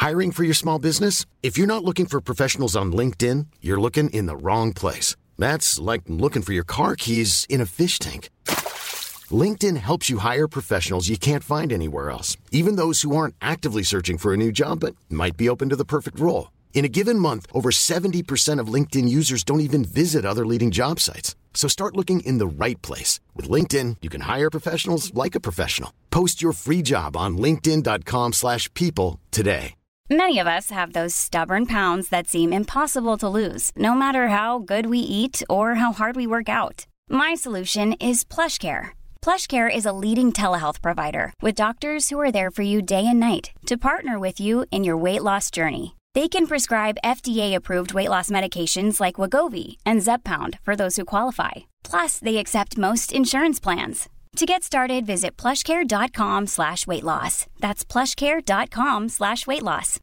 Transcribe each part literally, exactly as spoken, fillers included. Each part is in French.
Hiring for your small business? If you're not looking for professionals on LinkedIn, you're looking in the wrong place. That's like looking for your car keys in a fish tank. LinkedIn helps you hire professionals you can't find anywhere else, even those who aren't actively searching for a new job but might be open to the perfect role. In a given month, over seventy percent of LinkedIn users don't even visit other leading job sites. So start looking in the right place. With LinkedIn, you can hire professionals like a professional. Post your free job on linkedin.com slash people today. Many of us have those stubborn pounds that seem impossible to lose, no matter how good we eat or how hard we work out. My solution is PlushCare. PlushCare is a leading telehealth provider with doctors who are there for you day and night to partner with you in your weight loss journey. They can prescribe F D A-approved weight loss medications like Wegovy and Zepbound for those who qualify. Plus, they accept most insurance plans. To get started, visit plushcare.com slash weight loss. That's plushcare.com slash weight loss.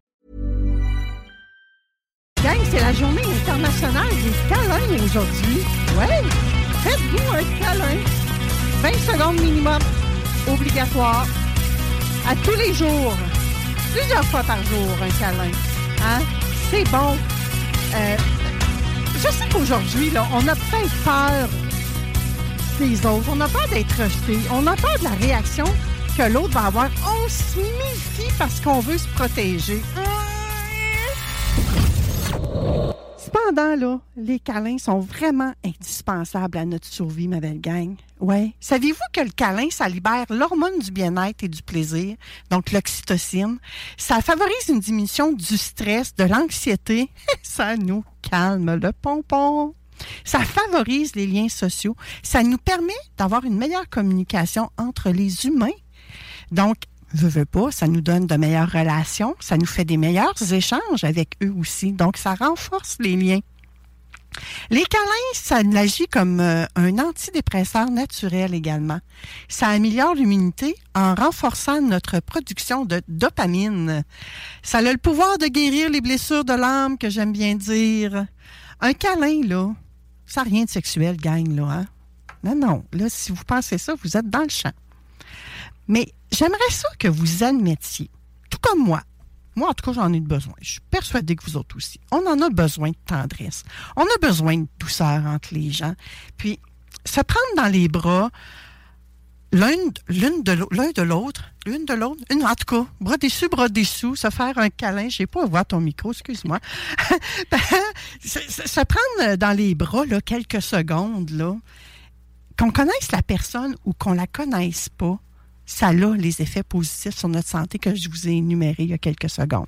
Gang, c'est la journée internationale des câlins aujourd'hui. Ouais, faites-vous un câlin. vingt secondes minimum, obligatoire, à tous les jours, plusieurs fois par jour, un câlin. Hein? C'est bon. Euh, je sais qu'aujourd'hui, là, on a peut-être peur des autres. On a peur d'être rejeté. On a peur de la réaction que l'autre va avoir. On se méfie parce qu'on veut se protéger. Cependant, là, les câlins sont vraiment indispensables à notre survie, ma belle gang. Ouais. Saviez-vous que le câlin, ça libère l'hormone du bien-être et du plaisir, donc l'oxytocine. Ça favorise une diminution du stress, de l'anxiété. Ça nous calme le pompon. Ça favorise les liens sociaux. Ça nous permet d'avoir une meilleure communication entre les humains. Donc, veux, veux pas, ça nous donne de meilleures relations, ça nous fait des meilleurs échanges avec eux aussi. Donc, ça renforce les liens. Les câlins, ça agit comme euh, un antidépresseur naturel également. Ça améliore l'immunité en renforçant notre production de dopamine. Ça a le pouvoir de guérir les blessures de l'âme, que j'aime bien dire. Un câlin, là, ça n'a rien de sexuel, gang, là, hein? Non, non. Là, si vous pensez ça, vous êtes dans le champ. Mais j'aimerais ça que vous admettiez, tout comme moi. Moi, en tout cas, j'en ai besoin. Je suis persuadée que vous autres aussi. On en a besoin de tendresse. On a besoin de douceur entre les gens. Puis, se prendre dans les bras, l'un, l'une de l'autre, l'un de l'autre, l'une de l'autre, une, en tout cas, bras dessus, bras dessous, se faire un câlin. Je n'ai pas à voir ton micro, excuse-moi. se, se, se prendre dans les bras, là, quelques secondes, là, qu'on connaisse la personne ou qu'on la connaisse pas, ça a les effets positifs sur notre santé que je vous ai énumérés il y a quelques secondes.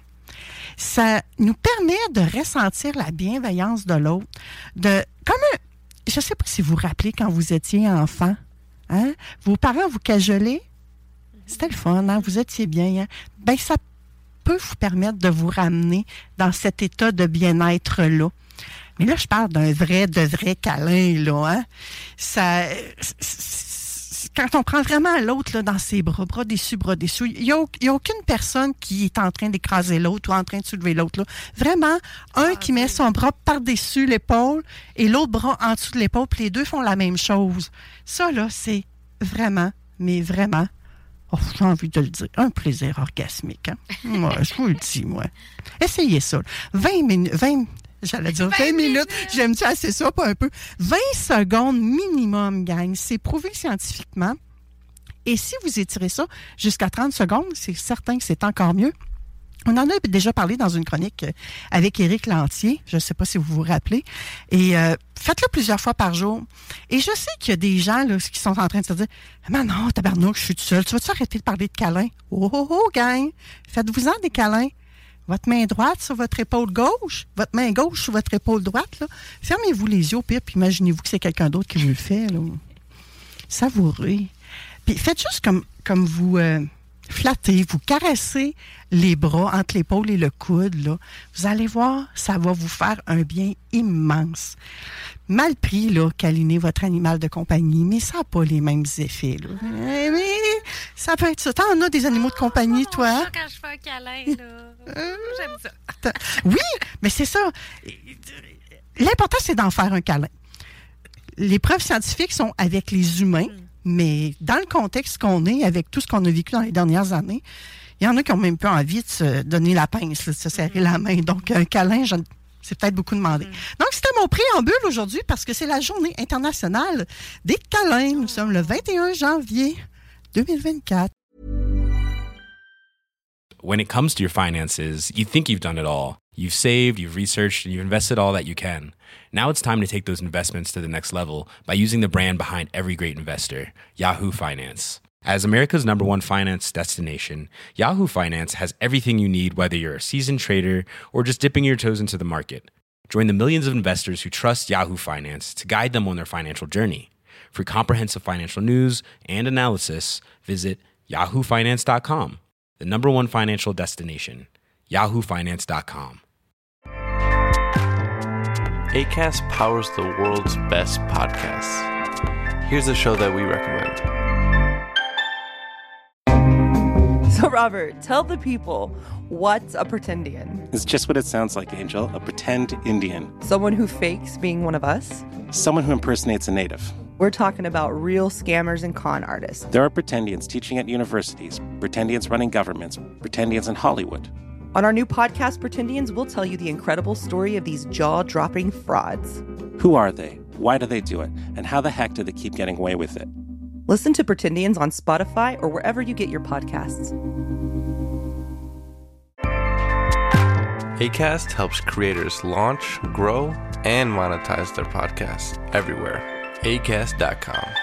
Ça nous permet de ressentir la bienveillance de l'autre, de comme un, je ne sais pas si vous vous rappelez quand vous étiez enfant, hein? Vos parents vous cajolaient, c'était le fun, hein? Vous étiez bien, hein? Ben ça peut vous permettre de vous ramener dans cet état de bien-être-là. Mais là, je parle d'un vrai, de vrai câlin, là, hein? Ça... C'est, quand on prend vraiment l'autre là, dans ses bras, bras dessus, bras dessous, il n'y a, a aucune personne qui est en train d'écraser l'autre ou en train de soulever l'autre. Là. Vraiment, un ah, qui met son bras par-dessus l'épaule et l'autre bras en dessous de l'épaule, puis les deux font la même chose. Ça, là, c'est vraiment, mais vraiment, oh, j'ai envie de le dire, un plaisir orgasmique. Hein? Moi, je vous le dis, moi. Essayez ça. vingt minutes, vingt J'allais dire vingt minutes. J'aime-tu assez ça, pas un peu? vingt secondes minimum, gang. C'est prouvé scientifiquement. Et si vous étirez ça jusqu'à trente secondes, c'est certain que c'est encore mieux. On en a déjà parlé dans une chronique avec Éric Lantier. Je ne sais pas si vous vous rappelez. Et euh, faites-le plusieurs fois par jour. Et je sais qu'il y a des gens là, qui sont en train de se dire « Mais non, tabarnouche, je suis tout seul. Tu vas-tu arrêter de parler de câlins? » Oh, oh, oh, gang! Faites-vous-en des câlins. Votre main droite sur votre épaule gauche, votre main gauche sur votre épaule droite. Là. Fermez-vous les yeux au pire, puis imaginez-vous que c'est quelqu'un d'autre qui vous le fait. Là. Savourez. Puis faites juste comme, comme vous euh, flattez, vous caressez les bras entre l'épaule et le coude. Là. Vous allez voir, ça va vous faire un bien immense. Mal pris, là, câliner votre animal de compagnie, mais ça n'a pas les mêmes effets. Là. Mais, mais ça peut être ça. T'en as des animaux de compagnie, oh, toi? Ça, quand je fais un câlin, là. J'aime ça. Oui, mais c'est ça. L'important, c'est d'en faire un câlin. Les preuves scientifiques sont avec les humains, mm. mais dans le contexte qu'on est, avec tout ce qu'on a vécu dans les dernières années, Il y en a qui n'ont même pas envie de se donner la pince, là, de se serrer la main. Donc, un câlin, je, c'est peut-être beaucoup demandé. Mm. Donc, c'était mon préambule aujourd'hui parce que c'est la journée internationale des câlins. Nous sommes le vingt et un janvier deux mille vingt-quatre. When it comes to your finances, you think you've done it all. You've saved, you've researched, and you've invested all that you can. Now it's time to take those investments to the next level by using the brand behind every great investor, Yahoo Finance. As America's number one finance destination, Yahoo Finance has everything you need, whether you're a seasoned trader or just dipping your toes into the market. Join the millions of investors who trust Yahoo Finance to guide them on their financial journey. For comprehensive financial news and analysis, visit yahoo finance dot com, the number one financial destination, yahoo finance dot com. Acast powers the world's best podcasts. Here's a show that we recommend. So, Robert, tell the people, what's a pretendian? It's just what it sounds like, Angel. A pretend Indian. Someone who fakes being one of us? Someone who impersonates a native. We're talking about real scammers and con artists. There are pretendians teaching at universities, pretendians running governments, pretendians in Hollywood. On our new podcast, Pretendians, we'll tell you the incredible story of these jaw-dropping frauds. Who are they? Why do they do it? And how the heck do they keep getting away with it? Listen to Pretendians on Spotify or wherever you get your podcasts. Acast helps creators launch, grow, and monetize their podcasts everywhere. acast dot com.